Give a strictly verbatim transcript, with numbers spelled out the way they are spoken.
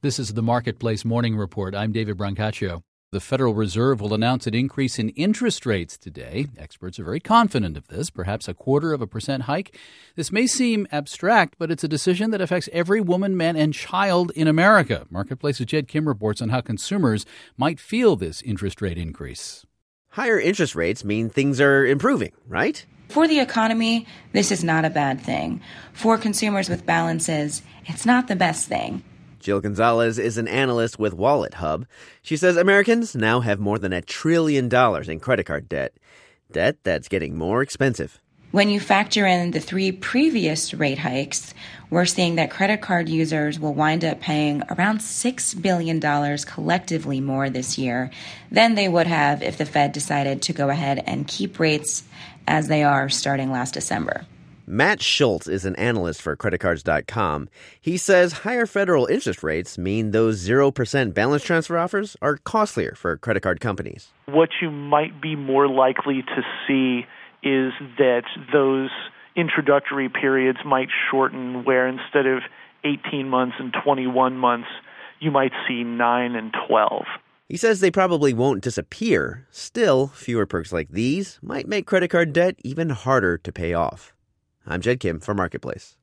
This is the Marketplace Morning Report. I'm David Brancaccio. The Federal Reserve will announce an increase in interest rates today. Experts are very confident of this, perhaps a quarter of a percent hike. This may seem abstract, but it's a decision that affects every woman, man, and child in America. Marketplace's Jed Kim reports on how consumers might feel this interest rate increase. Higher interest rates mean things are improving, right? For the economy, this is not a bad thing. For consumers with balances, it's not the best thing. Jill Gonzalez is an analyst with Wallet Hub. She says Americans now have more than a trillion dollars in credit card debt. Debt that's getting more expensive. When you factor in the three previous rate hikes, we're seeing that credit card users will wind up paying around six billion dollars collectively more this year than they would have if the Fed decided to go ahead and keep rates as they are starting last December. Matt Schultz is an analyst for credit cards dot com. He says higher federal interest rates mean those zero percent balance transfer offers are costlier for credit card companies. What you might be more likely to see is that those introductory periods might shorten, where instead of eighteen months and twenty-one months, you might see nine and twelve. He says they probably won't disappear. Still, fewer perks like these might make credit card debt even harder to pay off. I'm Jed Kim for Marketplace.